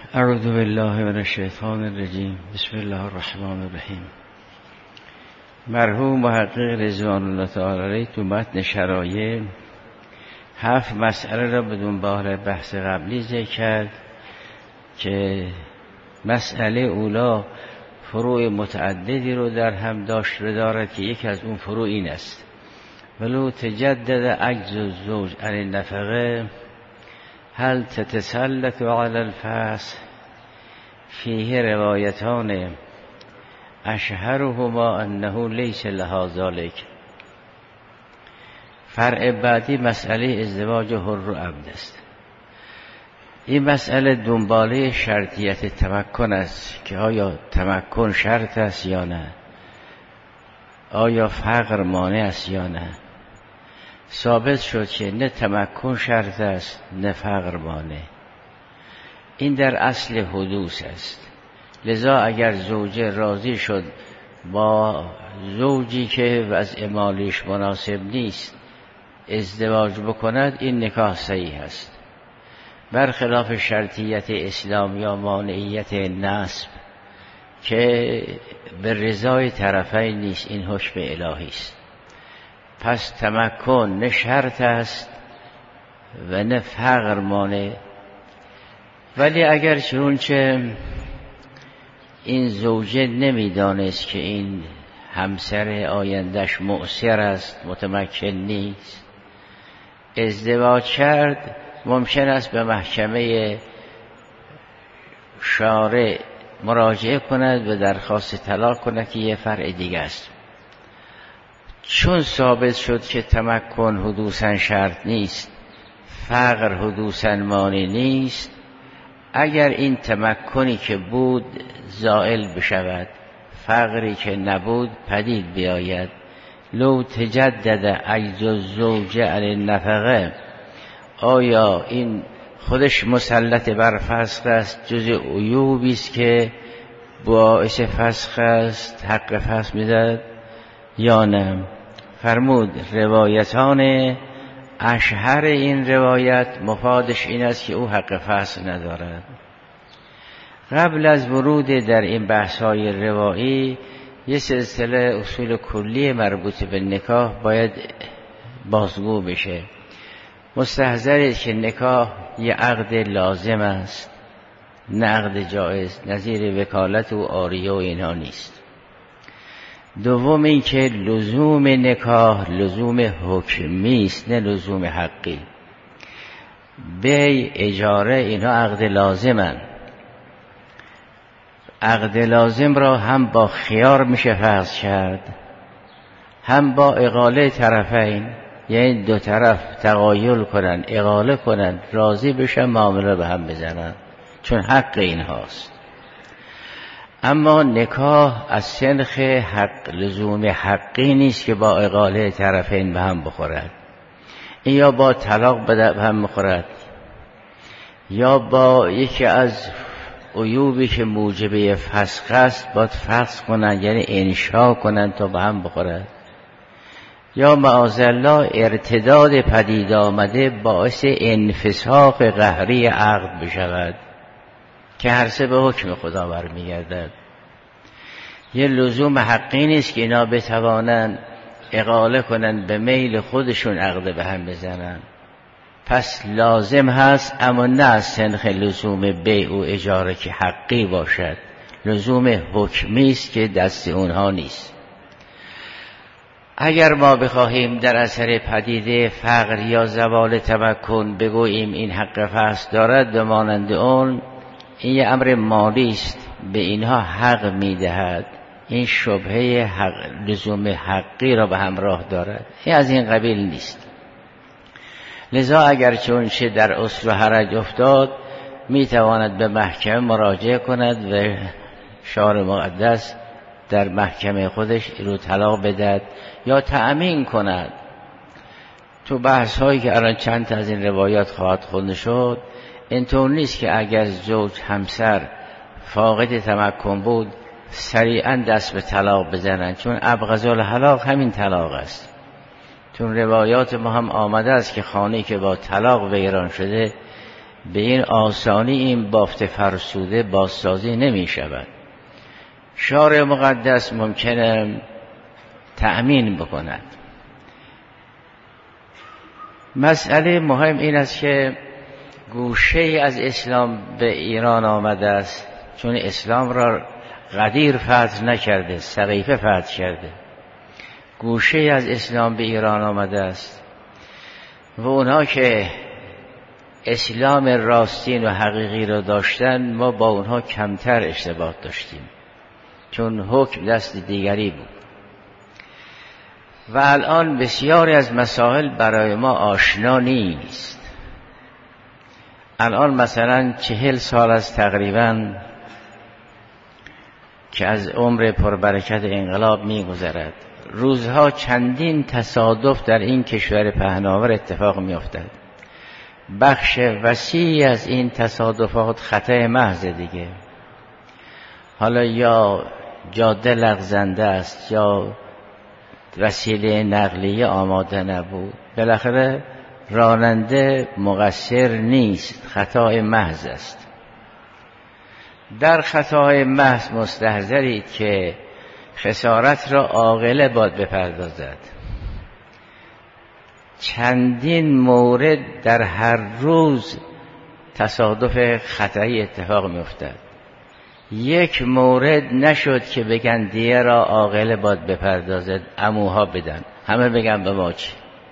اعوذ بالله من الشیطان الرجیم. بسم الله الرحمن الرحیم. مرحوم محقق رضوان الله تعالی علیه تو متن شرایع 7 مسئله را به دنبال بحث قبلی ذکر کرد که مسئله اولا فروع متعددی رو در هم دارد که یکی از اون فروع این است: ولو تجدد عجز الزوج عن النفقه هل تتسلط على الفاس. فيه روایتان اشهرهما انه لیس لها ذلك. فرع بعدی مسئله ازدواج حر و عبد است. این مسئله دنباله شرطیت تمکن است که آیا تمکن شرط است یا نه، آیا فقر مانع است یا نه. ثابت شد که نه تمکن شرط است نه فقر مانع. این در اصل حدوث است. لذا اگر زوجه راضی شد با زوجی که وضع مالیش مناسب نیست ازدواج بکند، این نکاح صحیح است، برخلاف شرطیت اسلام یا مانعیت نسب که به رضای طرفین نیست. این حکم الهی است. پس تمکن نه شرط است و نه فقر مانع. ولی اگر چونچه این زوجه نمیدانست که این همسر آیندهش معسر است، متمکن نیست، ازدواج کرد، ممکن است به محکمه شارع مراجعه کند و درخواست طلاق کند که یه فرع دیگه است. چون ثابت شد که تمکن حدوثاً شرط نیست، فقر حدوثاً مانع نیست، اگر این تمکنی که بود زائل بشود، فقری که نبود پدید بیاید، لو تجدد عجز الزوج عن النفقه، آیا این خودش مسلط بر فسخ است، جز عیوبی است که باعث فسخ است، حق فسخ میدهد یا نه؟ فرمود روایتان اشهر این روایت مفادش این است که او حق فسخ ندارد. قبل از ورود در این بحث‌های روایی یه سلسله اصول کلی مربوط به نکاح باید بازگو بشه. مستحضر که نکاح یه عقد لازم است، نه عقد جایز، نظیر وکالت و عاریه و اینها نیست. دوم این که لزوم نکاح لزوم حکمی است، نه لزوم حقی. بیع، اجاره، اینا عقد لازمن. عقد لازم را هم با خیار میشه فسخ کرد، هم با اقاله طرفین، یعنی دو طرف تقایل کنن، اقاله کنن، راضی بشن، معامله به هم بزنن، چون حق این هاست. اما نکاح از سنخ حق لزوم حقی نیست که با اقاله طرفین به هم بخورد. این یا با طلاق به هم بخورد یا با یکی از عیوبی که موجب فسخ است باید فسخ کنند، یعنی انشاء کنند تا به هم بخورد، یا معاذالله ارتداد پدید آمده باعث انفساخ قهری عقد بشود که هر سه به حکم خدا برمیگردد. یه لزوم حقی نیست که اینا بتوانن اقاله کنن به میل خودشون عقد به هم بزنن. پس لازم هست، اما نه از سنخ لزوم بیع و اجاره که حقی باشد، لزوم حکمی است که دست اونها نیست. اگر ما بخواهیم در اثر پدیده فقر یا زوال تمکن بگوییم این حق فسخ دارد و مانند اون، این یه امر مالی است، به اینها حق میدهد، این شبهه حق لزوم حقی را به همراه دارد. این از این قبیل نیست. لذا اگر چونچه در اصل و حرج افتاد میتواند به محکمه مراجعه کند و شارع مقدس در محکمه خودش رو طلاق بدهد یا تأمین کند. تو بحث هایی که الان چند تا از این روایات خواهد خونده شد، اینطور نیست که اگر زوج همسر فاقد تمکن بود سریعا دست به طلاق بزنند، چون ابغض الحلاق همین طلاق است. چون روایات ما هم آمده است که خانه‌ای که با طلاق ویران شده به این آسانی این بافت فرسوده بازسازی نمی شود. شارع مقدس ممکنه تأمین بکند. مسئله مهم این است که گوشه از اسلام به ایران آمده است، چون اسلام را غدیر فتح نکرده، سقیفه فتح کرده. گوشه از اسلام به ایران آمده است و اونها که اسلام راستین و حقیقی را داشتن، ما با اونها کمتر ارتباط داشتیم، چون حکم دست دیگری بود. و الان بسیاری از مسائل برای ما آشنا نیست. الان مثلا 40 سال از تقریبا که از عمر پربرکت انقلاب می‌گذرد، روزها چندین تصادف در این کشور پهناور اتفاق می‌افتد. بخش وسیعی از این تصادفات خطای محض دیگه، حالا یا جاده لغزنده است یا وسیله نقلیه آماده نبود، بالاخره راننده مقصر نیست، خطای محض است. در خطای محض مستحضرید که خسارت را عاقله باید بپردازد. چندین مورد در هر روز تصادف خطایی اتفاق می افتد. یک مورد نشد که بگن دیه را عاقله باید بپردازد، عموها بدن، همه بگن به ما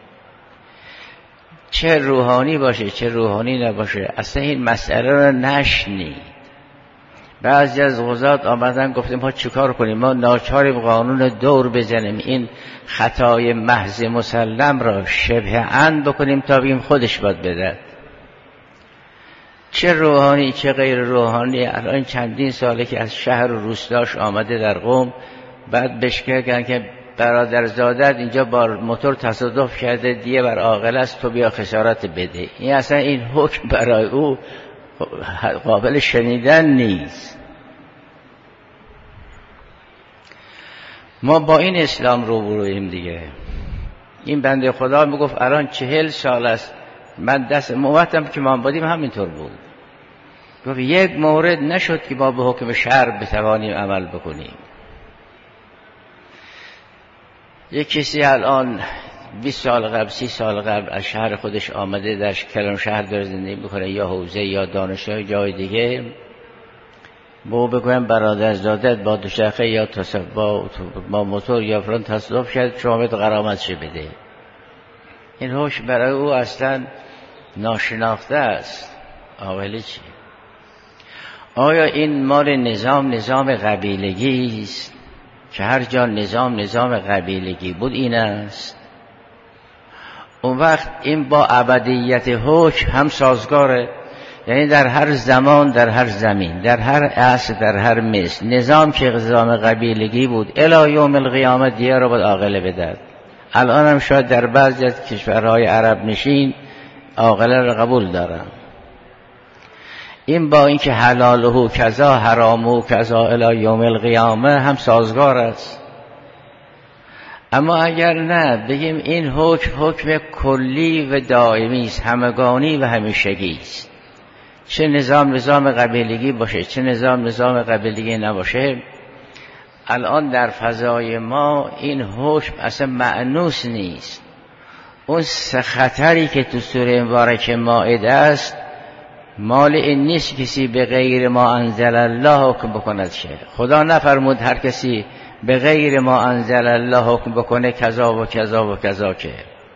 چه روحانی باشه چه روحانی نباشه، اصلا این مسئله را نشنید. بعضی از قضات آمدن گفتیم ما چیکار کنیم، ما ناچاریم قانون دور بزنیم، این خطای محض مسلم را شبه عمد بکنیم تا بگیم خودش باید بده. چه روحانی چه غیر روحانی، الان چندین ساله که از شهر و روستاش آمده در قم، بعد بشکرگن که برادرزادت اینجا با موتور تصادف کرده، دیگه بر عاقل است، تو بیا خسارت بده. این اصلا این حکم برای او قابل شنیدن نیست. ما با این اسلام روبرویم دیگه. این بنده خدا میگفت الان 40 سال است من دست موتم که ما بودیم همینطور بود. گفت یک مورد نشد که ما به حکم شرع بتوانیم عمل بکنیم. یک کسی الان 20 سال قبل 30 سال قبل از شهر خودش آمده، در کلان شهر داره زندگی میکنه، یا حوزه یا دانشگاه جای دیگه، با بگویم برادرزادت با دوچرخه یا با موتور یا فلان تصادف کرد، شما باید غرامتش بده. این حکم برای او اصلا ناشناخته است. آولی چی؟ آیا این مال نظام قبیلگی است که هر جا نظام قبیلگی بود این است؟ اون وقت این با ابدیت حکم هم سازگاره، یعنی در هر زمان، در هر زمین، در هر عصر، در هر مثل، نظام که نظام قبیلگی بود الی یوم القیامت دیگه رو باید عاقله بدهد. الان هم شاید در بعضی از کشورهای عرب نشین عاقله رو قبول دارن. این با اینکه حلاله کذا حرامه کذا الی یوم القیامه هم سازگار است. اما اگر نه بگیم این حکم کلی و دائمی است، همگانی و همیشگی است، چه نظام قبیلگی باشه چه نظام قبیلگی نباشه، الان در فضای ما این حکم اصلا مأنوس نیست. اون سه خطری که تو سوره مبارکه مائده است مال این نیست کسی به غیر ما انزل الله حکم بکند. شه خدا نفرمود هر کسی به غیر ما انزل الله حکم بکنه کذا و کذا و کذا، که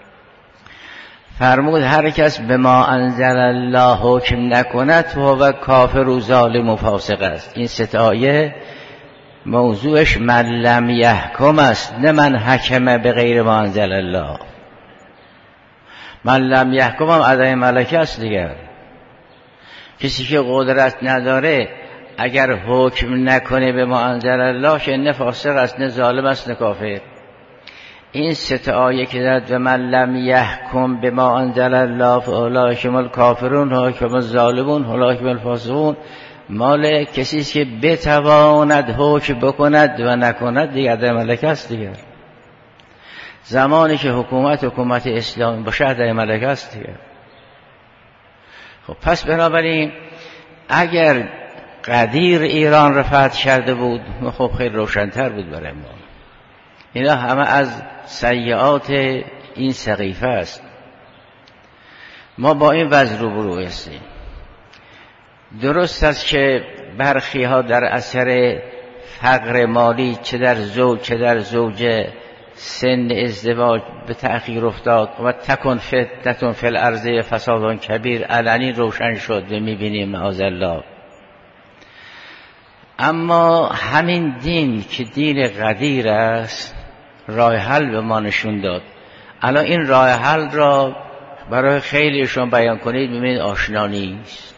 فرمود هر کس به ما انزل الله حکم نکند و کافر و ظالم و فاسق است. این سه آیه موضوعش من لم یحکم است، نه من حکم به غیر ما انزل الله. من لم یحکم هم ادای ملکه است دیگر. کسی که قدرت نداره اگر حکم نکنه به ما انزل الله که نه فاسق است نه ظالم است نه کافر. این سه آیه که داد و من لم یحکم به ما انزل الله فاولئک هم الکافرون اولئک هم الظالمون اولئک هم الفاسقون، مال کسی است که بتواند حکم بکند و نکند دیگه ادای ملکه است دیگه. زمانی که حکومت اسلامی باشه ادای ملکه است دیگه. خب پس بنابراین اگر قدیر ایران را فتح کرده بود خب خیلی روشن‌تر بود برای ما. اینا همه از سیئات این سقیفه است. ما با این وضع روبرو هستیم. درست است که برخی ها در اثر فقر مالی چه در زوج چه در زوجه سن ازدواج به تأخیر افتاد و تکن فتنة فی الارض فساد کبیر علنی روشن شد و میبینیم معاذالله. اما همین دین که دین قدیر است راه حل به ما نشون داد. الان این راه حل را برای خیلیشون بیان کنید ببینید آشنا نیست.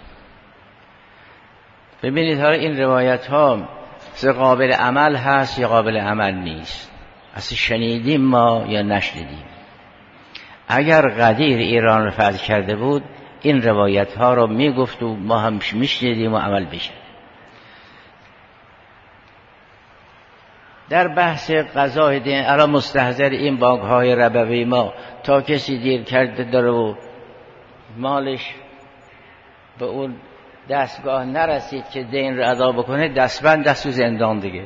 ببینید حالا این روایت ها قابل عمل هست یا قابل عمل نیست، اصلا شنیدیم ما یا نشنیدیم. اگر قدیر ایران رو فتح کرده بود این روایت ها رو میگفت و ما هم میشنیدیم و عمل بشه. در بحث قضای دین الان مستحضر این بانک های ربوی ما تا کسی دیر کرده داره و مالش به اون دستگاه نرسید که دین رو ادا بکنه دستبند دست و زندان دیگه.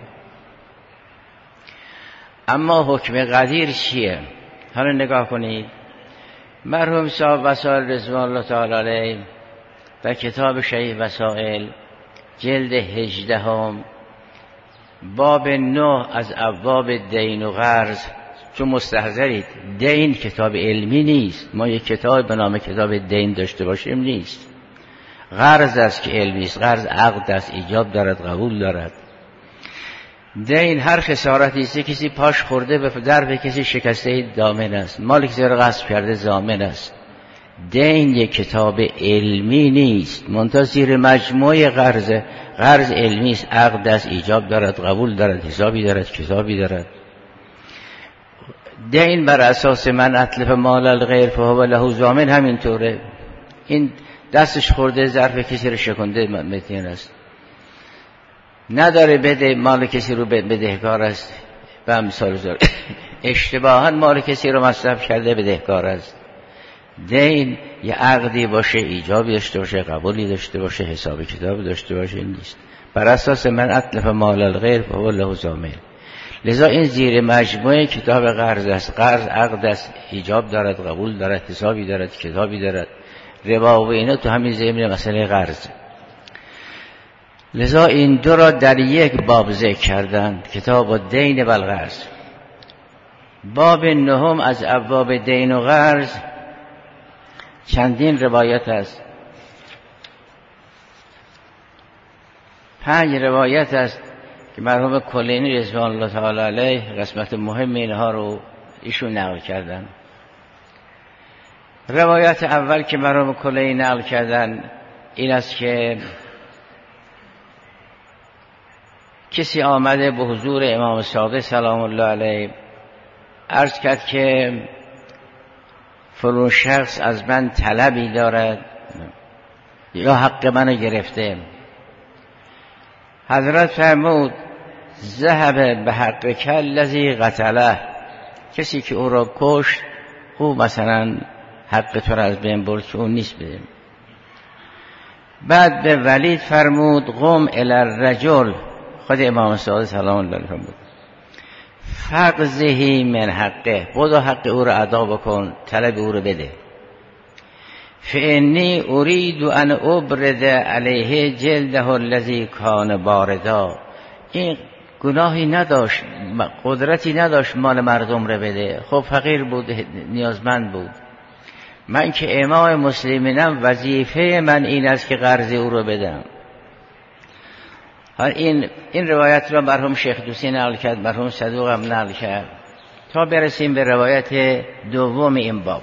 اما حکم قدیر چیه؟ حالا نگاه کنید. مرحوم صاحب وسائل رضوان الله تعالی علیه و کتاب شیخ وسائل جلد 18 باب 9 از ابواب دین و قرض، چون مستحضرید دین کتاب علمی نیست، ما یک کتاب به نام کتاب دین داشته باشیم نیست. قرض است که علمی است. قرض عقد است، ایجاب دارد، قبول دارد. دین هر خسارتی است، کسی پاش خورده به درب کسی شکسته ضامن است، مالک زیر غصب کرده ضامن است. دین یک کتاب علمی نیست، منتها زیر مجموعه قرض علمی است، عقد است، ایجاب دارد، قبول دارد، حسابی دارد، کتابی دارد. دین بر اساس من اتلف مال الغیر فهو له ضامن همینطوره. این دستش خورده ظرف کسی رو شکنده متین است، نداره بده، مال کسی رو بدهکار است. به امثال زار اشتباها مال کسی رو مصرف کرده بدهکار است. دین یه عقدی باشه، ایجابی داشته باشه، قبولی داشته باشه، حساب کتابی داشته باشه نیست. بر اساس من اتلف مال الغیر فهو له ضامن. لذا این زیر مجموعه کتاب قرض است. قرض عقد است، ایجاب دارد، قبول دارد، حسابی دارد، کتابی دارد. ربا و اینا تو همین ضمن مسئله قرض. لذا این دو را در یک باب ذکر کردن، کتاب الدین و القرض. باب 9 از ابواب دین و قرض چندین روایت است. 5 روایت است که مرحوم کلینی رضوان الله تعالی علیه قسمت مهم اینها رو ایشون نقل کردن. روایت اول که مرحوم کلینی نقل کردن این است که کسی آمده به حضور امام صادق سلام الله علیه عرض کرد که فلان شخص از من طلبی دارد یا حق منو گرفته. حضرت فرمود ذهب به حق کالذی قتله، کسی که او را کشت او مثلا حق تو را از بین برد که اون نیست بده. بعد به ولید فرمود قم الی الرجل، خود امام صادق سلام الله علیه فرمود فقضه من حقه، خدا حق او را ادا بکن، طلب او را بده. فانی اريد ان ابرد علیه جلده الذی کان باردا، این گناهی نداشت، قدرتی نداشت مال مردم را بده، خب فقیر بود، نیازمند بود. من که امام مسلمینم وظیفه من این است که قرض او را بدم. این روایت را مرحوم شیخ دوسی نقل کرد، مرحوم صدوق هم نقل کرد، تا برسیم به روایت دوم این باب.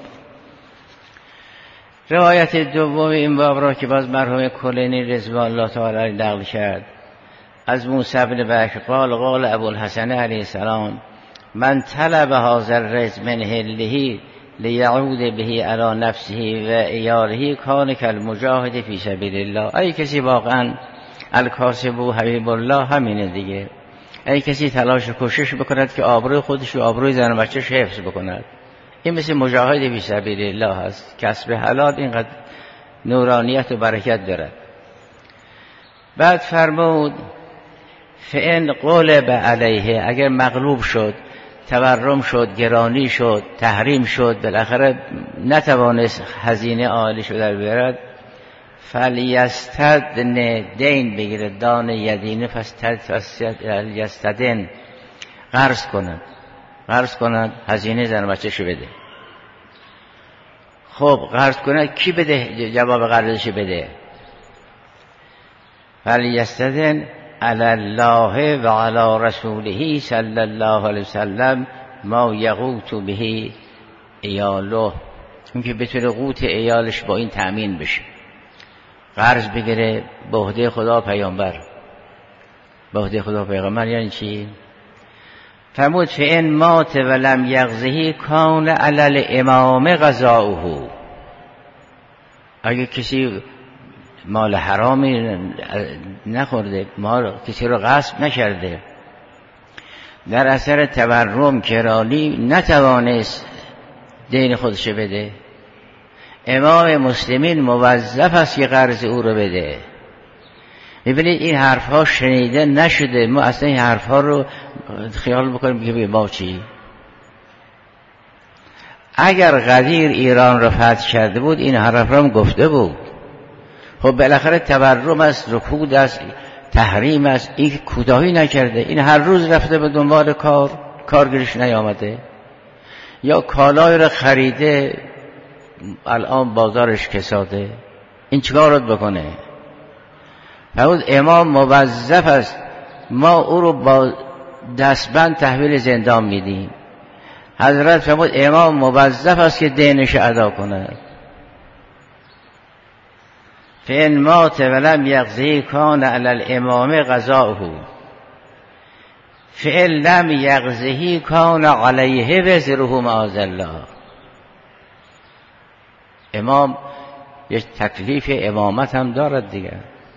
روایت دوم این باب را که باز مرحوم کلینی رضوان الله تعالی نقل کرد از موسی بن بکر قال قال ابوالحسن علیه السلام من طلب هذا الرزق من هله لیعود به علی نفسه و عیاله کان کالمجاهد فی سبیل الله. ای کسی واقعا الکاسب و حبیب الله همینه دیگه، ای کسی تلاش کوشش بکند که آبروی خودش و آبروی زن و بچه‌ش حفظ بکند، این مثل مجاهد فی سبیل الله هست. کسب حلال اینقدر نورانیت و برکت دارد. بعد فرمود فإن قلب علیه، اگر مغلوب شد، تورم شد، گرانی شد، تحریم شد، بالاخره نتوانست هزینه عالیش رو در بیارد، فلیستدن، دین بگیره، دان یدینه، فلیستدن، قرض کند هزینه زن بچه‌ش بده. خب قرض کند کی بده؟ جواب قرضش بده. فلیستدن علی الله و علی رسوله صلی الله علیه وسلم ما یقوت به عیاله، اون که بتونه قوت عیالش با این تأمین بشه. قرض بگیره به عهده خدا پیامبر. به عهده خدا پیغمبر یعنی چی؟ فرمود فإن مات ولم یقضه کان علی الامام قضاؤه، اگه کسی مال حرامی نخورده، مال کسی رو غصب نکرده، در اثر تورم گرانی نتوانست دین خودش بده، امام مسلمین موظف است که قرض او رو بده. ببینید این حرفها شنیده نشده، ما اصلا این حرفها رو خیال بکنیم که به ما چی؟ اگر قدیر ایران رو فتح کرده بود این حرفها هم گفته بود. خب بالاخره تورم است، رکود است، تحریم است، این کوتاهی نکرده، این هر روز رفته به دنبال کارگیرش نیامده، یا کالای رو خریده الان بازارش کساده، این چیکار رو بکنه؟ فرمود امام موظف است، ما او رو با دستبند تحویل زندان میدیم. حضرت فرمود امام موظف است که دینش ادا کند. فإن مات ولم یقضه کان علی الامام قضاؤه، فإن لم یقضه کان علیه وزره معاذالله. امام یک تکلیف امامت هم دارد دیگه.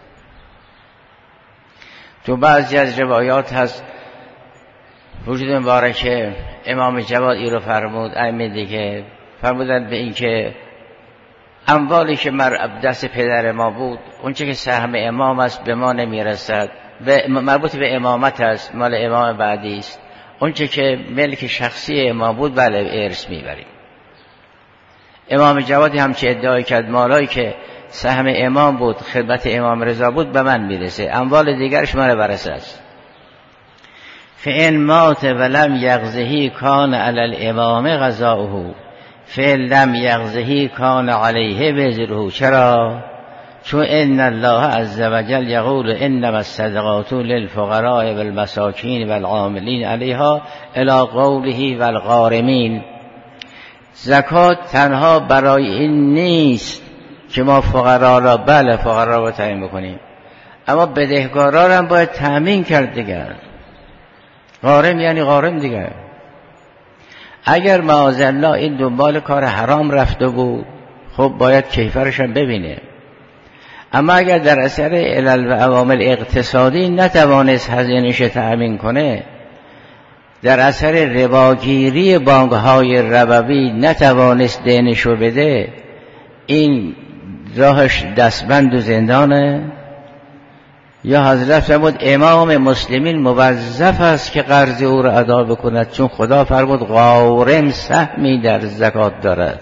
تو بعضی از روایات هست وجود مبارک امام جواد ای رو فرمود، ائمه دیگه فرمودن به این که اموالی که دست پدر ما بود، اون چه که سهم امام است به ما نمیرسد، مربوط به امامت است، مال امام بعدی است. اون چه که ملک شخصی ما بود بله ارث میبریم. امام جوادی هم چه ادعای کرد مالایی که سهم امام بود، خدمت امام رضا بود به من میرسه، اموال دیگرش مال ورثه است. فإن مات ولم یقضه کان علی الامام قضاؤه، فإن لم یقضه کان علیه وزره. چرا؟ چون ان الله عز وجل یقول انما الصدقات للفقراء والمساکین والعاملین علیها الی قوله والغارمین. زکات تنها برای این نیست که ما فقرا را بله فقرا را تعیین بکنیم، اما بدهکارا را هم باید تأمین کرد دیگر. غارم یعنی غارم دیگر. اگر معاذالله این دنبال کار حرام رفته بود خب باید کیفرش هم ببینه، اما اگر در اثر علل و عوامل اقتصادی نتوانست هزینه‌اش تأمین کنه، در اثر رباگیری بانک‌های ربوی نتوانست دینشو بده، این راهش دستبند و زندانه. یا حضرت فرمود امام مسلمین موظف است که قرض او را ادا بکند، چون خدا فرمود غارم سهمی در زکات دارد.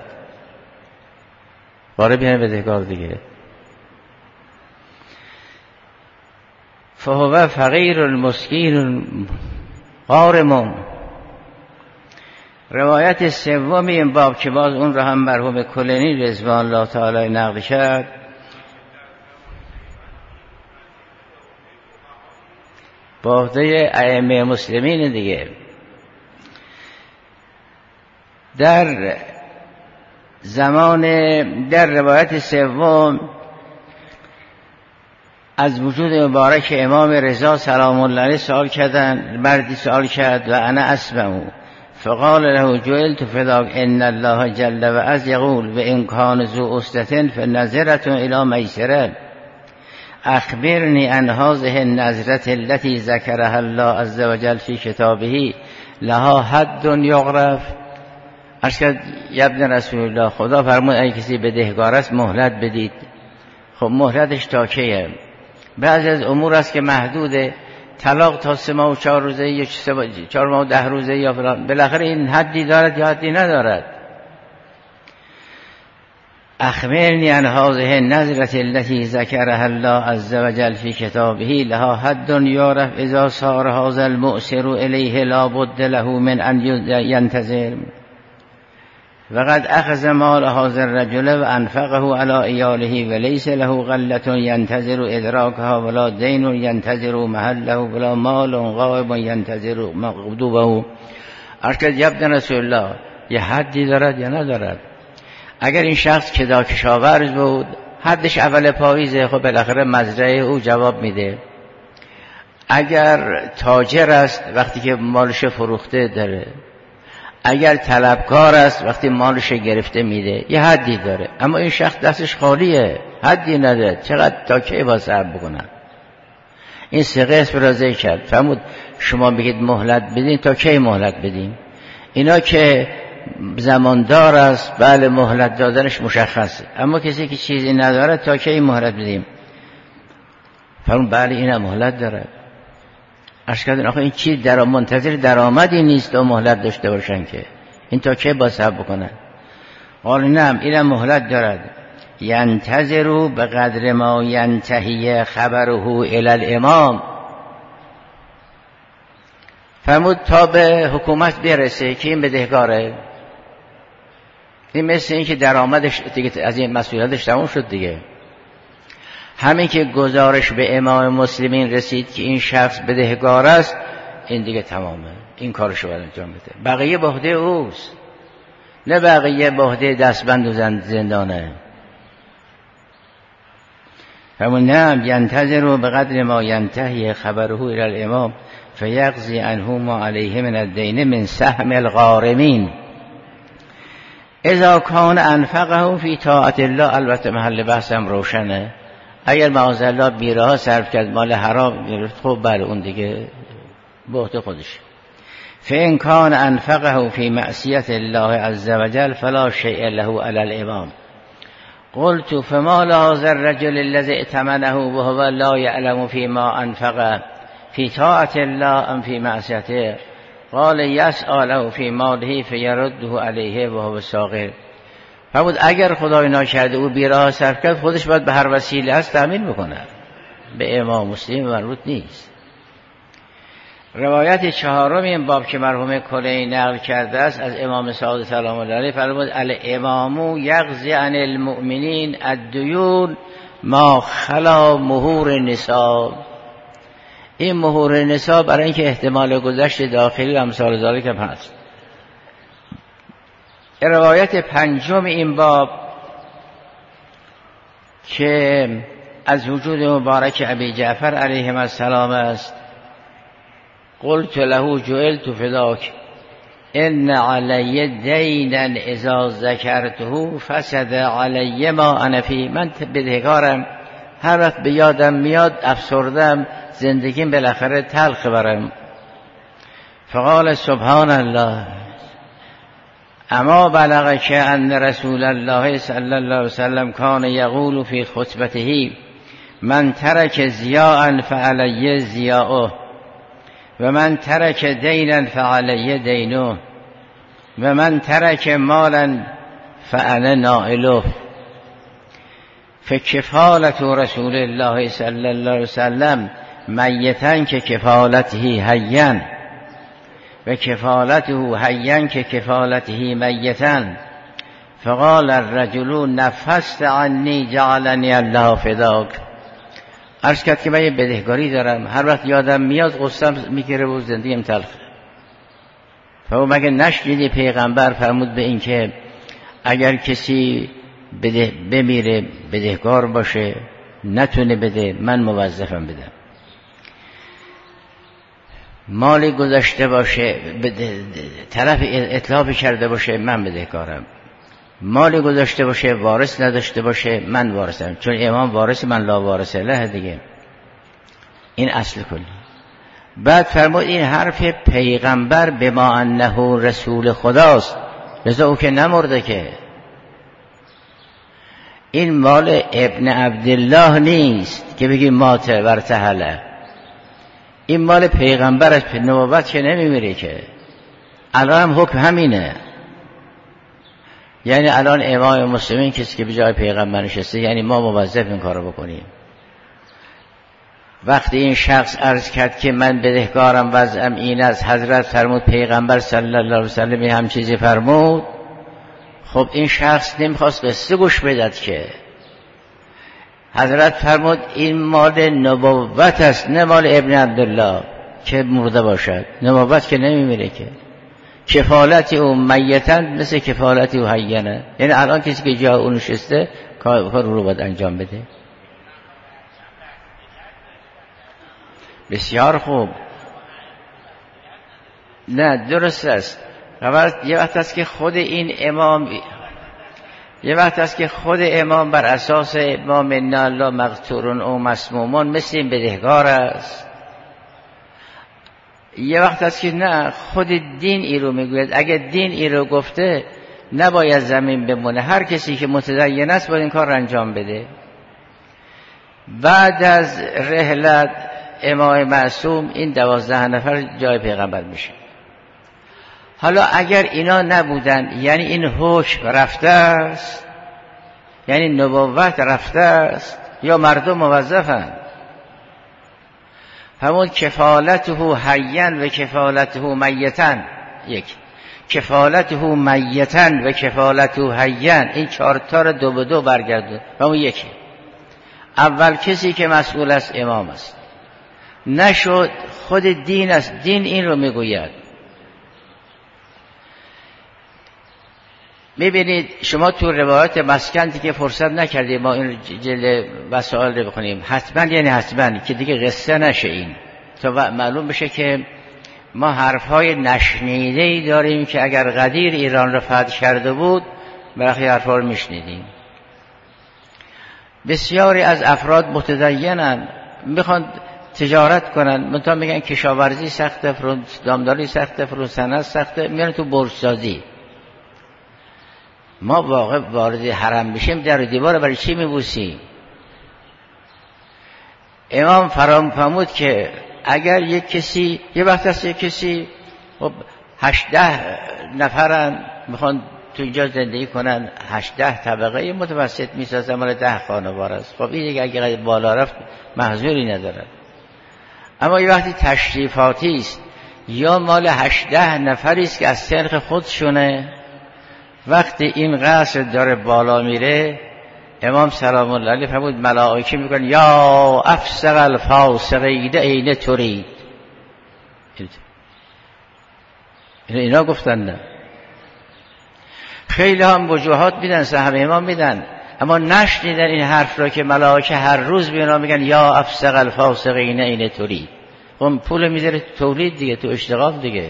غارم یعنی بدهکار دیگه. فهو فقیر المسکین غارم. روایت سوم این باب که باز اون را هم مرحوم کلینی رضوان الله تعالی نقل کرد، با عهده ائمه مسلمین دیگه. در روایت سوم از وجود مبارک امام رضا سلام الله علیه سوال کردن. مردی سوال کرد و انا اسمعو فقال له جعلت فداک ان الله جل و عز یقول و ان کان ذو اسرة فنظرة الی میسرة اخبرنی عن هذه النظرة التي ذكرها الله عز وجل في كتابه لها حد یعرف. ارشد ابن رسول الله، خدا فرمود اگه کسی بدهکار است مهلت بدید خب مهلتش تا کیه؟ بعضی از امور است که محدوده، طلاق تا 3 ماه و 4 روزه یا 4 ماه و 10 روزه یا فلان، بالاخره این حدی دارد یا حدی ندارد. اخبرنی عن هذه النظرة التي ذكرها الله عز وجل في كتابه لها حد يعرف اذا صار هذا المؤسر الیه لا بد له من ان ينتظر وقد اخذ مال هذا الرجل وانفقه على عياله وليس له غلة ينتظر ادراكها ولا دين ينتظر محله ولا مال غائب ينتظر مغضوبه. ارشد ابن رسول الله یه حدی دارد یا ندارد؟ اگر این شخص کشاورز بود حدش اول پاییزه، خب بالاخره مزرعه او جواب میده. اگر تاجر است وقتی که مالش فروخته داره، اگر طلبکار است وقتی مالش گرفته میده، یه حدی داره. اما این شخص دستش خالیه، حدی نداره، چقدر تا کی با صبر بکنن؟ این 3 قسم را ذکر کرد. فرمود شما بگید مهلت بدین، تا کی مهلت بدین؟ اینا که زماندار است بله مهلت دادنش مشخصه، اما کسی که چیزی نداره تا کی مهلت بدیم؟ فرمود بله اینم مهلت داره. عرض کردن آخه این چیز منتظر درآمدی نیست و مهلت داشته باشن که این تا کی با صبر بکنن؟ قال نعم اینم مهلت دارد. ینتظروا بقدر ما ینتهی خبره الی الامام. فرمود تا به حکومت برسه که این بدهکاره. این مثل این که درآمدش دیگه از این مسئولیتش تموم شد دیگه. همین که گزارش به امام مسلمین رسید که این شخص بدهکار است، این دیگه تمامه، این کارشو باید انجام بده. بقیه به عهده اوست، نه بقیه به عهده دستبند و زندانه. همون نعم ینتظروا بقدر ما ینتهی خبره الی الامام فیقضی عنه ما علیه من الدین من سهم الغارمین اذا کان انفقه فی طاعت الله. البته محل بحثم روشنه، اگر معاذالله بیراه صرف کرد، مال حرام گرفت، خب بله اون دیگه به عهده خودش. فإن کان انفقه فی معصیت الله عز وجل فلا شیء له علی الامام. قلت فما لهذا الرجل الذي ائتمنه وهو لا يعلم فيما انفق في طاعة الله ام في معصيته؟ قال يسأل له في ماله فيرده عليه وهو صاغر. فرمود اگر خدای ناکرده او بیراه صرف کرد، خودش باید به هر وسیله هست تأمین بکنه، به امام مسلم مربوط نیست. روایت 4 این باب که مرحوم کلینی نقل کرده است از امام صادق سلام الله علیه، فرمود الامام یقضی عن المؤمنین الدیون ما خلا مهور نصاب. این مهور نصاب برای اینکه احتمال گذشت داخلی و امثال ذالک هم هست. روایت 5 این باب که از وجود مبارک ابی جعفر علیه السلام است. قلت له جعلت فداک ان علی دینا اذا ذکرته فسد علی ما انا فی. من بدهکارم، هر وقت به یادم میاد افسردم، زندگیم بالاخره تلخ برم. فقال سبحان الله اما بلغک ان رسول الله صلی الله علیه وسلم کان یقول فی خطبته من ترک ضیاء فعلی ضیاؤه و من ترک دینا فعلی دینه و من ترک مالا فانا نائله. فکفالت رسول الله صلی الله علیه وسلم میتا که کفالته حیا و کفالته حیا که کفالته میتا. فقال الرجل نفست عنی جعلنی الله فداک. عرض کرد که من یه بدهکاری دارم، هر وقت یادم میاد غصه‌ام میگیره و زندگیم تلخه. فرمود مگه نشنیدی پیغمبر فرمود به این که اگر کسی بمیره بدهکار باشه نتونه بده، من موظفم بدم. مالی گذاشته باشه طرف اطلاع کرده باشه من بدهکارم. مالی گذاشته باشه وارث نداشته باشه من وارثم، چون امام وارث من لا وارث له دیگه. این اصل کلی. بعد فرمود این حرف پیغمبر به ما انه رسول خداست، لذا او که نمرده که. این مال ابن عبدالله نیست که بگی مات ورتحله، این مال پیغمبر است، نبوت که نمیمیره که. الان هم حکم همینه، یعنی الان امام مسلمین کسی که به جای پیغمبر نشسته، یعنی ما موظف این کارو بکنیم. وقتی این شخص عرض کرد که من بدهکارم وضعم این است، حضرت فرمود پیغمبر صلی الله علیه و سلم هم چیزی فرمود، خب این شخص نمیخواست قصه گوش بدهد که حضرت فرمود این مال نبوت است، نه مال ابن عبدالله که مرده باشد. نبوت که نمیمیره که. کفالت او میتن مثل کفالت او حینه، یعنی الان کسی که جا اون نشسته کار رو باید انجام بده. بسیار خوب، نه درست است. یه وقت است که خود این امام، یه وقت است که خود امام بر اساس امام ان الله مغفورون او مسمومون مثل این بدهکار است. یه وقت است که نه، خود دین ای رو میگوید. اگه دین ای رو گفته نباید زمین بمونه، هر کسی که متدین است باید این کار رو انجام بده. بعد از رحلت امام معصوم این 12 نفر جای پیغمبر میشه. حالا اگر اینا نبودن، یعنی این حکم رفته است، یعنی نبوت رفته است، یا مردم موظفن. همون کفالته حیاً و کفالته میتاً، یک کفالته میتاً و کفالته حیاً، این 4 تا رو 2 به 2 برگردون. همون یکی. اول کسی که مسئول است امام است، نشد خود دین است، دین این رو میگوید. میبینید شما تو روایات مسکن که فرصت نکردیم ما این جلد وسائل رو بخونیم، حتما یعنی حتما که دیگه قصه نشه این، تا معلوم بشه که ما حرفهای نشنیده‌ای داریم که اگر قدیر ایران رو فتح کرده بود برخی حرفها رو میشنیدیم. بسیاری از افراد متدینن، میخوان تجارت کنن، منتها میگن کشاورزی سخته، دامداری سخته، فروصنعت سخته، میان تو برج‌سازی. ما واقع وارد حرم بشیم در دیوار برای چی میبوسیم؟ امام فرمود که اگر یک کسی، یه وقت هست یک کسی 18 نفرن میخوان تو اینجا زندگی کنن، 18 طبقه متوسط میسازن، مال 10 خانوار است. خب این دیگه اگه بالا رفت محذوری نداره. اما یه وقتی تشریفاتی است یا مال 18 نفری است که از سنخ خودشونه، وقتی این قصر داره بالا میره، امام سلام الله علیه فرمود ملائکه میگن یا افسق الفاسقین این ترید. اینا گفتن نه. خیلی هم وجوهات میدن، صحابه امام میدن، اما نشنیدن این حرف را که ملائکه هر روز بیان میگن یا افسق الفاسقین این ترید. اون پول میذاره تولید دیگه، تو اشتغال دیگه.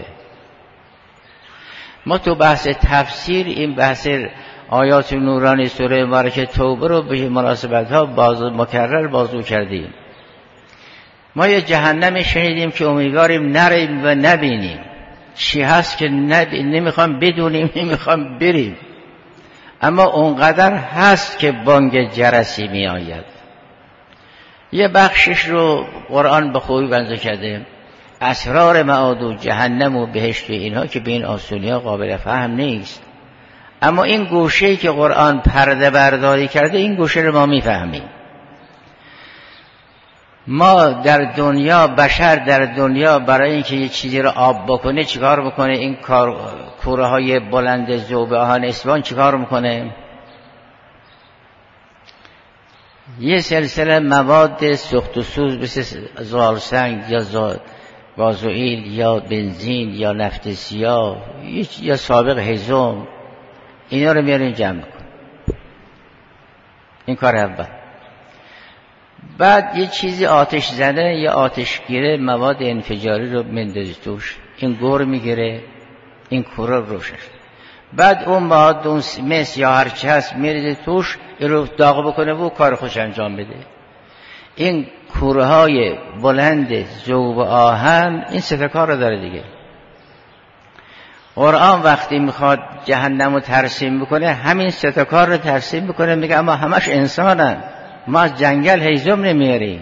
ما تو بحث تفسیر این بحث آیات نورانی سوره مبارکه توبه رو به مناسبت‌ها مکرر بازگو کردیم. ما یه جهنم شنیدیم که امیدواریم نریم و نبینیم. چی هست که نمیخوام بدونیم، نمیخوام بریم، اما اونقدر هست که بانگ جرسی می آید. یه بخشش رو قرآن به خوبی بنده کرده، اسرار معاد و جهنم و بهشت و اینها که به این آسونی ها قابل فهم نیست، اما این گوشه‌ای که قرآن پرده برداری کرده این گوشه رو ما میفهمیم. ما در دنیا، بشر در دنیا برای اینکه یه چیزی رو آب بکنه چیکار میکنه؟ این کوره های بلند ذوب آهن اسوان چیکار میکنه؟ یه سلسله مواد سوخت و سوز مثل زغالسنگ یا گازوئیل یا بنزین یا نفت سیاه یا سابق هیزم، اینا رو میاریم جمع میکنه. این کار اول. بعد یه چیزی آتش زنه یا آتش گیره مواد انفجاری رو مندازی توش، این گور میگیره، این کوره روشن. بعد اون مواد اون مس یا هرچی هست میریزه توش، این رو داغ بکنه و کار خوش انجام بده. این کوره های بلند ذوب آهن این سه کار رو داره دیگه. قرآن وقتی میخواد جهنم رو ترسیم بکنه همین سه تا کار رو ترسیم میکنه، میگه اما همش انسانن، ما از جنگل هیزم نمیاریم.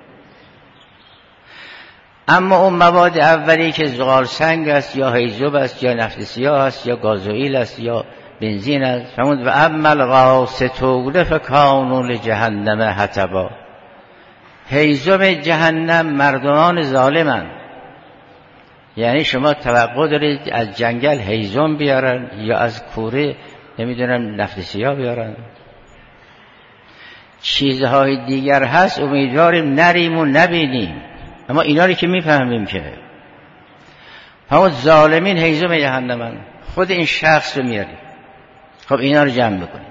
اما اون مواد اولی که زغال سنگ است یا هیزم است یا نفت سیاه است یا گازوئیل است یا بنزین است، فرمود و اما القاسطون فکانوا لجهنم حطبا. هیزم جهنم مردمان ظالمند. یعنی شما توقع دارید از جنگل هیزم بیارن یا از کوره نمیدونم نفت سیاه بیارن. چیزهای دیگر هست امیدواریم نریم و نبینیم، اما اینا رو که میفهمیم که همون ظالمین هیزم جهنمن. خود این شخص رو میاریم. خب اینا رو جمع بکنیم.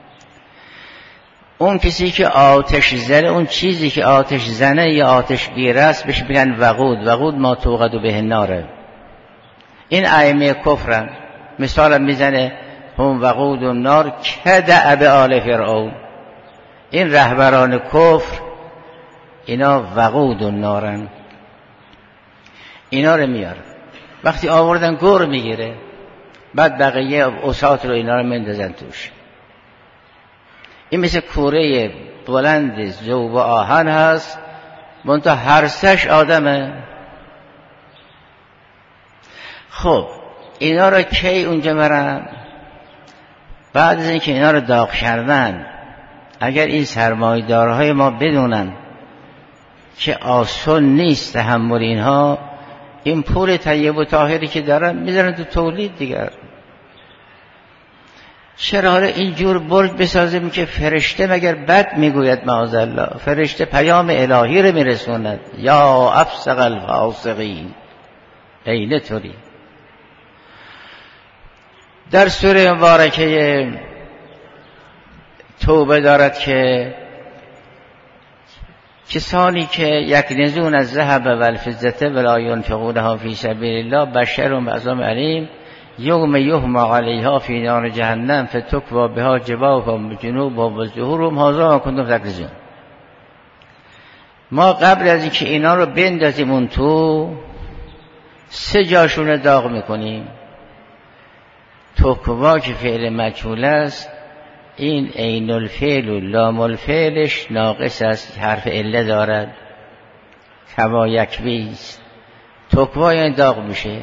اون کسی که آتش زنه، اون چیزی که آتش زنه یا آتش گیره است بهش میگن وقود. وقود ما توقد به النار. این ائمه کفرن. مثلا میزنه هم وقود النار کدأب آل فرعون. این رهبران کفر اینا وقود النارن. اینا رو میاره، وقتی آوردن گور میگیره، بعد بقیه اوساط رو اینا رو مندازن توش. این مثل کوره بلند ذوب آهن هست، منتها هر سش آدمه. خب اینا رو کی اونجا برن؟ بعد از اینکه اینا رو داغ کردن، اگر این سرمایه‌دارهای ما بدونن که آسان نیست تحمل اینها، این پول طیب و طاهری که دارن میذارن تو تولید دیگر. چرا حالا اینجور برج بسازیم که فرشته مگر بد میگوید؟ معاذالله فرشته پیام الهی رو میرسوند. یا افسق الفاسقین. اینه طوری در سوره مبارکه توبه دارد که کسانی که یکنزون از ذهب و الفضة ولا ينفقونها فی سبیل الله بشر بعذاب علیم یوم یحمى علیها فی نار جهنم فتکوی بها جباههم وجنوبهم وظهورهم هذا ما کنتم تکذبون. ما قبل از اینکه اینا رو بندازیم اون تو، سه جاشون رو داغ میکنیم. تکوا که فعل مجهول است، این عین الفعل و لام الفعلش ناقص است، حرف عله دارد، کما یکوی است. تکوا یعنی داغ میشه.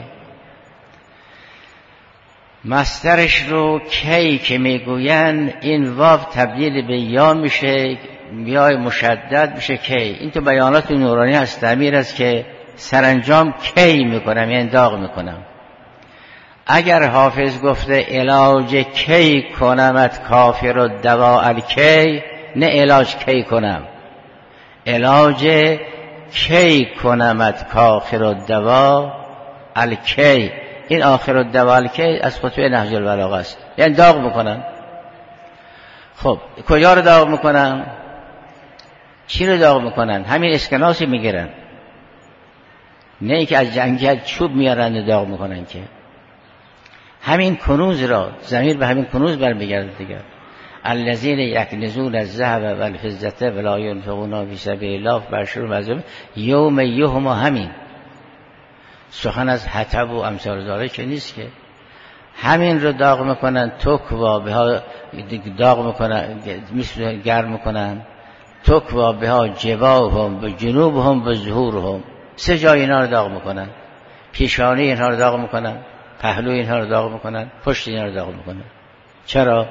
مصدرش رو کی که میگوین این واو تبدیل به یا میشه، یا مشدد میشه کی. این تو بیانات نورانی هست، تعبیر است که سرانجام کی میکنم یعنی داغ میکنم. اگر حافظ گفته علاج کی کنمت کافر و دوا الکی، نه علاج کی کنم، علاج کی کنمت کافر و دوا الکی. این آخر و دوا الکی از خطبه نهج البلاغه است، یعنی داغ میکنن. خب کجا رو داغ میکنن؟ چی رو داغ میکنن؟ همین اسکناسی میگیرن، نه ای که از جنگل چوب میارن و داغ میکنن، که همین کنوز را، ضمیر به همین کنوز برمیگرده دیگر. الذین یکنزون الذهب والفضة ولا ينفقونها فی سبیل الله بشر بعذاب یوم یحمى. همین سخن از حطب و امثال ذالک که نیست، که همین رو داغ میکنن. تکوا بها داغ میکنن، مثل گرم میکنن. تکوا بها جباههم و جنوبهم و ظهورهم. سه جای اینا رو داغ میکنن. پیشانی اینها رو داغ میکنن، پهلوی اینها رو داغ میکنن، پشت اینها رو داغ میکنن. چرا؟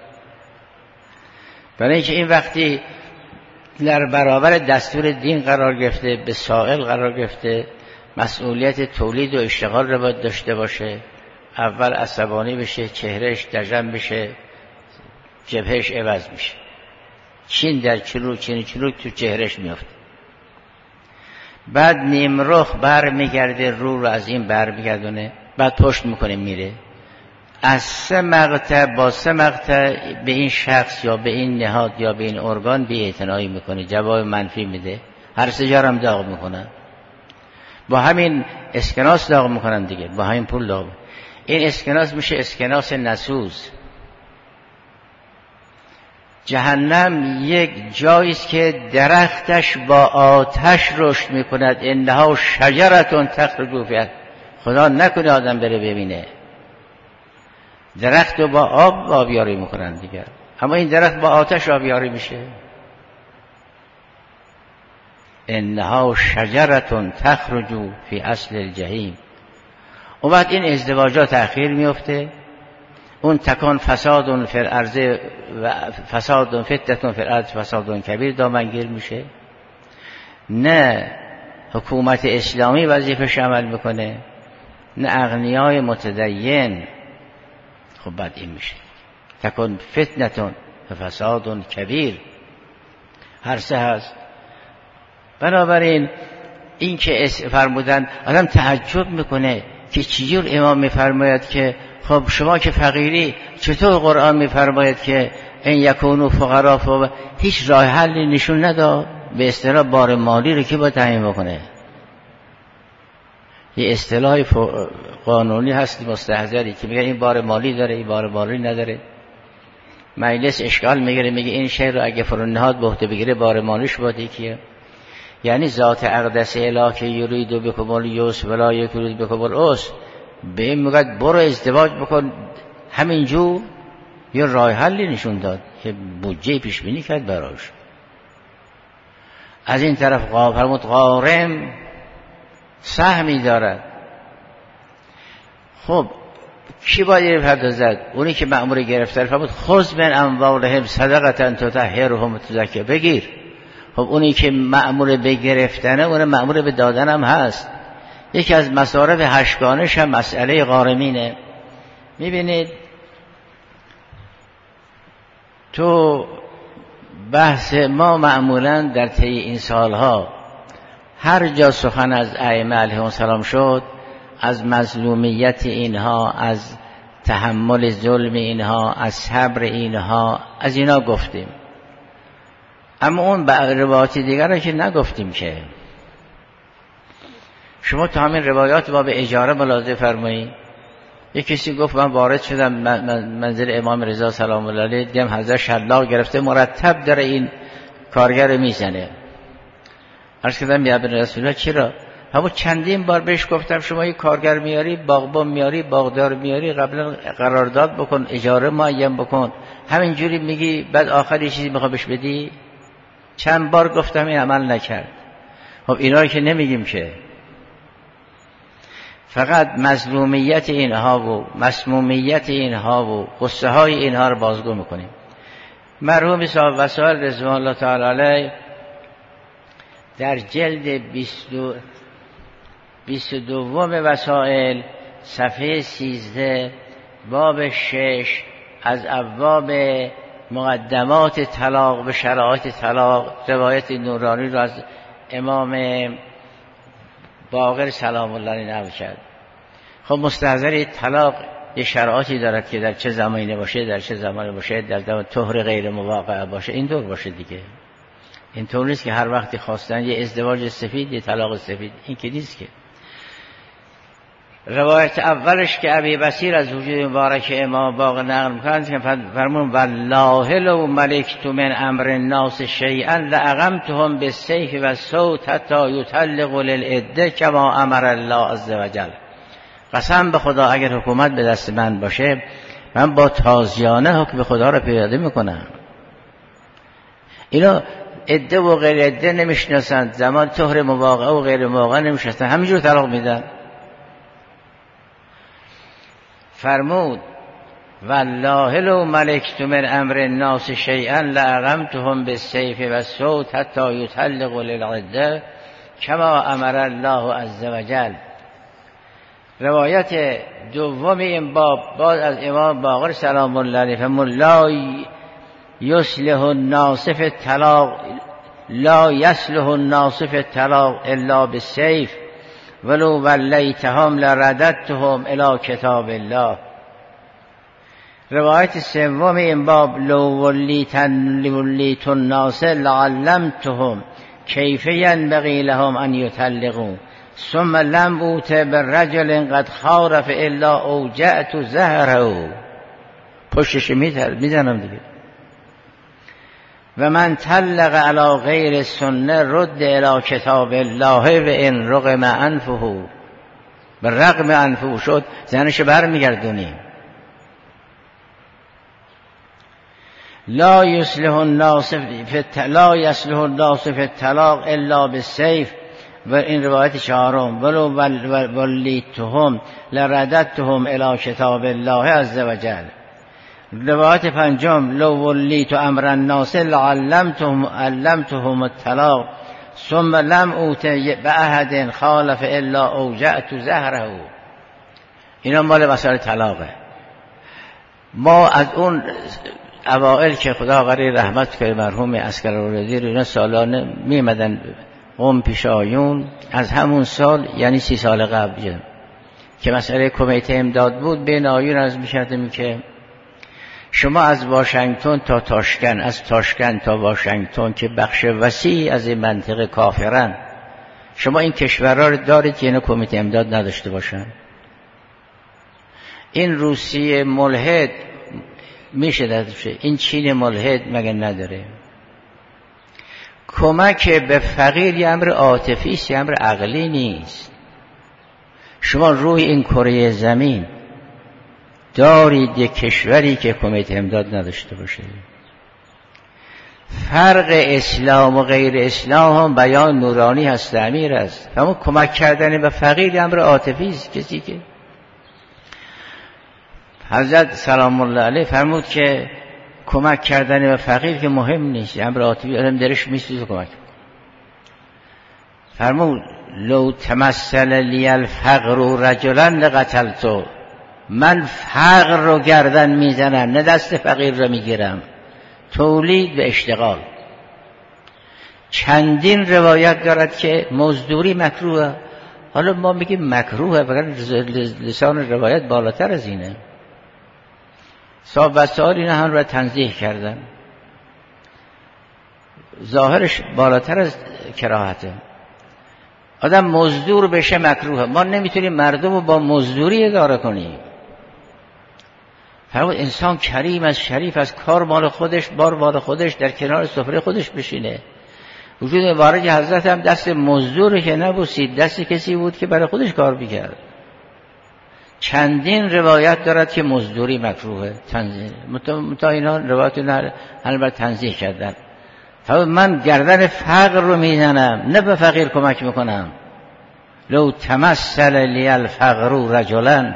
برای اینکه این وقتی در برابر دستور دین قرار گرفته، به سائل قرار گرفته، مسئولیت تولید و اشتغال رو باید داشته باشه. اول عصبانی بشه، چهرهش دژم بشه، جبهش عوض میشه، چین در چلو چین چلو تو چهرهش میفته. بعد نیمرخ بر میگرده، رو از این بر میگردونه، بعد پشت میکنه میره. از سه مقطع با سه مقطع به این شخص یا به این نهاد یا به این ارگان بی‌اعتنایی میکنه، جواب منفی میده. هر سه جا هم داغ میکنن، با همین اسکناس داغ میکنن دیگه، با همین پول داغ. این اسکناس میشه اسکناس نسوز. جهنم یک جاییست که درختش با آتش رشد میکند. انها شجرتون تخرج فی. خدا نکنه آدم بره ببینه. درخت رو با آب آبیاری میکنن دیگه، اما این درخت با آتش آبیاری میشه. انها شجرة تخرج فی اصل الجحیم. اون وقت این ازدواجات تأخیر میفته، اون تکان فساد فی الارض و فساد فتنة فی الارض فساد کبیر دامنگیر میشه. نه حکومت اسلامی وظیفه‌ش عمل میکنه، نه اغنیای متدین. خب بعد این میشه تکان فتنة فساد کبیر، هر سه هست. بنابراین این که فرمودن آدم تعجب میکنه که چجور امام میفرماید که خب شما که فقیری چطور قرآن میفرماید که این یکونو فقرا، هیچ راه حلی نشون نداد. به اصطلاح بار مالی رو که باید تعیین بکنه. یه اصطلاح قانونی هست مستحضری که میگه این بار مالی داره، این بار مالی نداره. مجلس اشکال میگیره، میگه این شی رو اگه فرون نهاد به عهده بگیره بار مالیش باید کیه؟ یعنی ذات اقدس اله که یرید بکم الیسر ولا یرید بکم العسر، به این میگه برو ازدواج بکن همینجور. یه راه حلی نشون داد که بودجه پیش بینی کرد براش. از این طرف فرمود غارم سهمی دارد. خب کی باید بپردازد؟ اونی که مأمور گرفتار فرمود خذ من اموالهم صدقة تطهرهم وتزکی، بگیر. خب اونی که مأمور به گرفتنه اون مأمور به دادن هم هست. یکی از مصارف هشتگانش هم مسئله غارمینه. میبینید تو بحث ما معمولا در طی این سالها هر جا سخن از ائمه علیهم السلام شد، از مظلومیت اینها، از تحمل ظلم اینها، از صبر اینها، از اینا گفتیم. اما اون روایات دیگر را که نگفتیم. که شما تا همین روایات باب اجاره ملاحظه فرمایید. یک کسی گفت من وارد شدم منزل امام رضا سلام الله علیه، دیدم حضرت شلاق گرفته مرتب داره این کارگر میزنه. عرض کردم یا ابن رسول الله چرا؟ همون چندین بار بهش گفتم شما یک کارگر میاری، باغبان میاری، باغدار میاری، قبلا قرارداد بکن، اجاره معین بکن، همینجوری میگی بعد آخر یه چیزی میخوای بهش بدی. چند بار گفتم این عمل نکرد. خب اینا رو که نمیگیم که، فقط مظلومیت اینها و مسمومیت اینها و قصه های اینها رو بازگو میکنیم. مرحوم صاحب وسائل رضوان الله تعالی علیه در جلد 22 وسائل صفحه 13 باب 6 از ابواب مقدمات طلاق به شرایط طلاق روایت نورانی رو از امام باقر سلام الله علیه نقل کرد. خب مستحضر طلاق یه شرایطی دارد که در چه زمانی باشه، در چه زمانی باشه، در زمان طهر غیر مواقع باشه، این طور باشه دیگه. این طور نیست که هر وقتی خواستن یه ازدواج سفید یه طلاق سفید، این که نیست که. روایت اولش که ابی بصیر از وجود مبارک امام باقر نقل می‌کنند که فرمون والله لو ملکت من امر الناس شیئا لاقمتهم بالسیف والصوت حتی یطلق للعده کما امر الله عز وجل. قسم به خدا اگر حکومت به دست من باشه من با تازیانه حکم خدا رو پیاده میکنم. اینا عده و غیر عده نمیشناسند، زمان طهر مواقع و غیر مواقع نمیشناسند، همینجور طلاق میدن. فرمود والله لو ملکت من امر الناس شیئا لاقمتهم بالسیف والصوت حتی یطلق للعده کما امر الله عز وجل. روایت دوم این باب باز از امام باقر سلام الله علیه فرمود لا یصلح الناس فی الطلاق لا یصلح الناس فی الطلاق الا بالسیف ولو ولیتهم لرددتهم الی کتاب الله. روایت سوم این باب لو ولیت الناس لعلمتهم کیف ینبغی لهم ان یطلقوا ثم لم اوت بالرجل قد خارف الا اوجعت زهره. پشتش میزنم دیگه. و من طلق علی غیر السنه رد الی کتاب الله و ان رغم انفه، به رغم انفه شد زنش بر میگردونیم. لا یصلح الناس فی الطلاق الا بالسیف. و این روایت چهارم، ولو ولیتهم لرددتهم الی کتاب الله عز وجل. روایت پنجم، لو ولیت امر الناس لعلمتهم الطلاق ثم لم اوت باحد خالف الا اوجعت زهره. اینا مال مسائل طلاقه. ما از اون اوائل که خدا غری رحمت کنه مرحوم عسکرالرضی رو، اینا سالانه میمدن قم پیش آیون، از همون سال یعنی 30 سال قبل که مسئله کمیته امداد بود، بین آیون از میکردیم که شما از واشنگتن تا تاشکند، از تاشکند تا واشنگتن که بخش وسیع از این منطقه کافرن، شما این کشورها رو دارید که اینا کمیته امداد نداشته باشن؟ این روسیه ملحد میشه داشته، این چین ملحد مگه نداره؟ کمک به فقیر یه امر عاطفی است، یه امر عقلی نیست. شما روی این کره زمین دارید یک کشوری که کمیته امداد نداشته باشه. فرق اسلام و غیر اسلام هم بیان نورانی هست، امیر است. اما کمک کردن به فقیر امر عاطفی است. کسی که حضرت سلام الله علیه فرمود که کمک کردن به فقیر که مهم نیست، امر عاطفی، آدم درش میسوزه کمک. فرمود لو تمثل لی الفقر رجلا لقتلته، من فقر رو گردن میزنم نه دست فقیر رو میگیرم. تولید و اشتغال. چندین روایت دارد که مزدوری مکروه. حالا ما میگیم مکروه، بگر لسان روایت بالاتر از اینه. صاحب وسائل اینا هم رو تنزیه کردن، ظاهرش بالاتر از کراهته. آدم مزدور بشه مکروه. ما نمیتونیم مردم رو با مزدوری اداره کنیم. فرمود انسان کریم از شریف از کار مال خودش، بار مال خودش در کنار سفره خودش بشینه. وجود مبارک حضرت هم دست مزدور که نبوسید، دست کسی بود که برای خودش کار میکرد. چندین روایت دارد که مزدوری مکروهه. متا اینا روایت هر بر تنزیه کردن. فرمود من گردن فقر رو میزنم نه به فقیر کمک میکنم. لو تمثل لی الفقر رجلا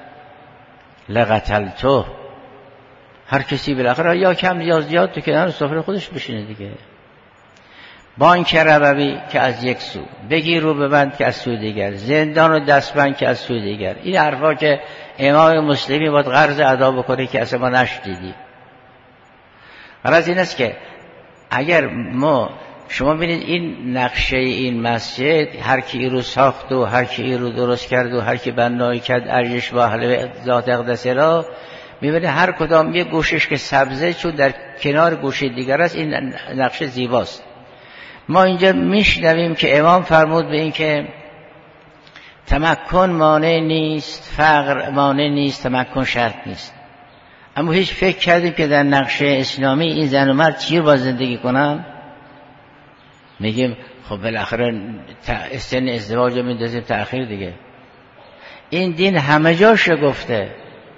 لقتلته. هر کسی بالاخره یا کم یا زیاد تو کنار سفره خودش بشینه دیگه. بانک ربوی که از یک سو، بگیر رو ببند که از سوی دیگر، زندان و دستبند که از سوی دیگر. این حرفا که امام مسلمی باید قرض ادا بکنه که اصلا ما نشدیدیم. غرض این است که اگر شما ببینید این نقشه این مسجد، هر کی این رو ساخت و هر کی این رو درست کرد و هر کی بنایی کرد ارجش و اهل ذات اقدسه را، میبینید هر کدام یه گوشش که سبزه چون در کنار گوشه دیگر است، این نقشه زیباست. ما اینجا میشنویم که امام فرمود به این که تمکن مانع نیست، فقر مانع نیست، تمکن شرط نیست. اما هیچ فکر کردیم که در نقشه اسلامی این زن و مرد چی با زندگی کنن؟ میگیم خب بالاخره سن ازدواج رو میندازیم تأخیر دیگه. این دین همه جاش گفته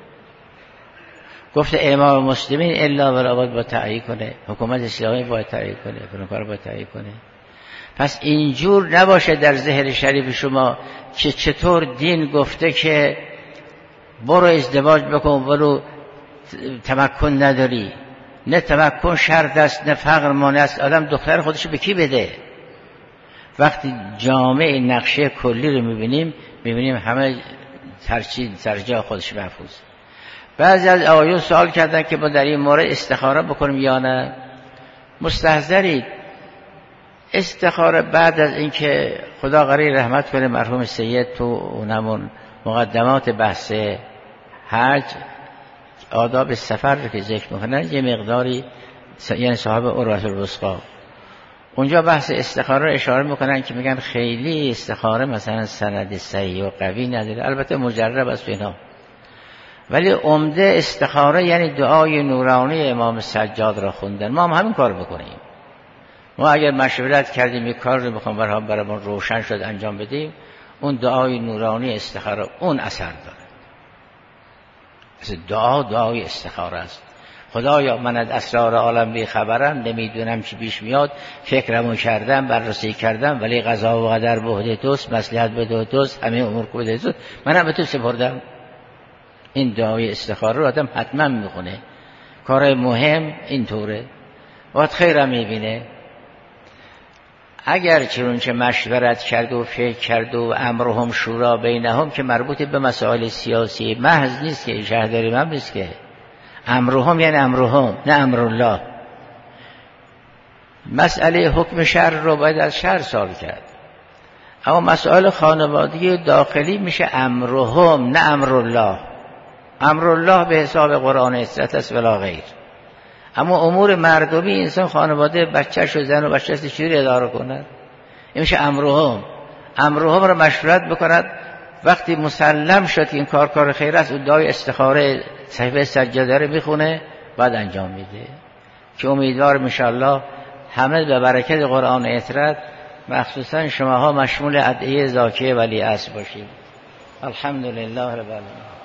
امام مسلمین الا ولا باید تأیید کنه، حکومت اسلامی باید تأیید کنه، فلان باید تأیید کنه. پس اینجور نباشه در ذهن شریف شما که چطور دین گفته که برو ازدواج بکن ولو تمکن نداری. نه تمکن شرط است نه فقر مانع است. آدم دختر خودش به کی بده؟ وقتی جامعه نقشه کلی رو میبینیم همه سر جا خودش محفوظ. بعضی از آقایون سوال کردن که ما در این مورد استخاره بکنیم یا نه. مستحضرید استخاره بعد از اینکه خدا غری رحمت کنه مرحوم سید تو اونمون مقدمات بحث حج آداب سفر رو که ذکر میکنن یه مقداری، یعنی صاحب عروة الوثقی اونجا بحث استخاره رو اشاره میکنن که میگن خیلی استخاره مثلا سند صحیح و قوی نداره، البته مجرب است اینا، ولی عمده استخاره یعنی دعای نورانی امام سجاد را خوندن. ما هم همین کار بکنیم. ما اگر مشورت کردیم یک کار رو بخوام برامون روشن شد انجام بدیم، اون دعای نورانی استخاره اون اثر داره. دعای استخاره است. خدایا من از اسرار عالم بی خبرم، نمیدونم چی پیش میاد، فکرمو کردم، بررسی کردم، ولی قضا و قدر به عهده توست، مصلحت به عهده توست، همه امور به عهده توست، منم به تو سپردم. این دعای استخاره رو آدم حتما میخونه. کار مهم اینطوره، وقت خیرم میبینه. اگر چنانچه مشورت کرد و فکر کرد و امرهم شورا بینهم که مربوط به مسائل سیاسی محض نیست که، شهرداری هم نیست که. امرهم یعنی امرهم، نه امرالله. مسئله حکم شرع رو باید از شرع سوال کرد، اما مسائل خانوادگی داخلی میشه امرهم نه امرالله. امرالله به حساب قرآن عزت است ولا غیر. اما امور مردمی انسان خانواده بچه‌ش و زن و بچه‌ش چجوری اداره کنه؟ این میشه امرهم. امرهم رو مشورت بکند. وقتی مسلم شد که این کار خیر است، اون دعای استخاره صحیفه سجاده رو میخونه، بعد انجام میده. که امیدوارم ان شاءالله همه به برکت قرآن عطرت، مخصوصا شماها مشمول ادعیه زاکیه ولی اصل باشید. الحمدلله رب العالمین.